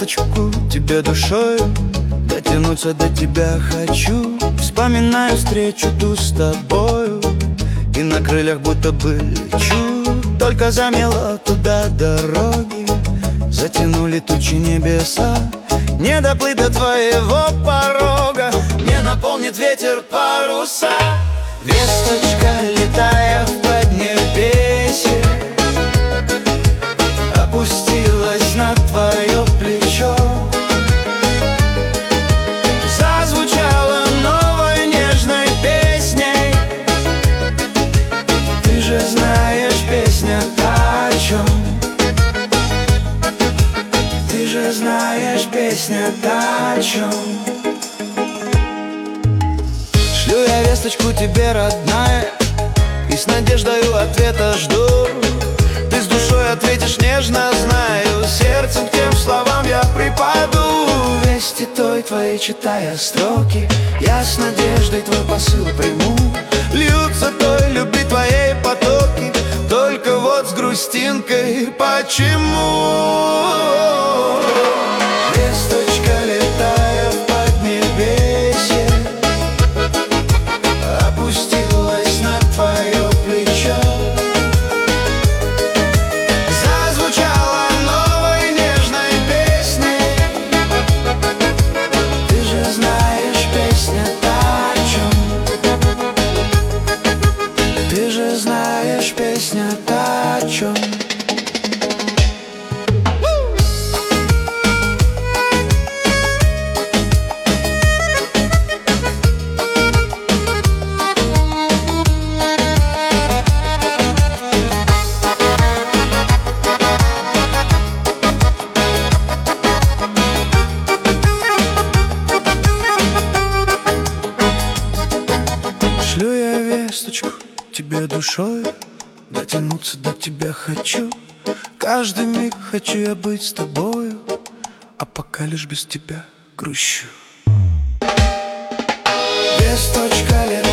весточку тебе душою, дотянуться до тебя хочу. Вспоминаю встречу ту с тобою, и на крыльях будто бы лечу. Только замело туда дороги, затянули тучи небеса. Не доплыть до твоего порога, не наполнит ветер паруса. Весточка, летая в поднебесье, опустилась на твое плечо. Зазвучала новой нежной песней. Ты же знаешь, песня та, о чем. Ты же знаешь, песня та, о чем. Шлю я весточку тебе, родная, и с надеждою ответа жду. Ты с душой ответишь нежно, знаю, сердцем к тем словам я припаду. Вести той твоей, читая строки, я с надеждой твой посыл приму. Льются той любви твоей потоки, только вот с грустинкой почему? Весточка, летая в поднебесье, опустилась на твое плечо. Зазвучала новой нежной песней. Ты же знаешь, песня та, о чем. Ты же знаешь, песня та, о чем. Шлю я весточку тебе душой, дотянуться до тебя хочу. Каждый миг хочу я быть с тобою, а пока лишь без тебя грущу. Весточка,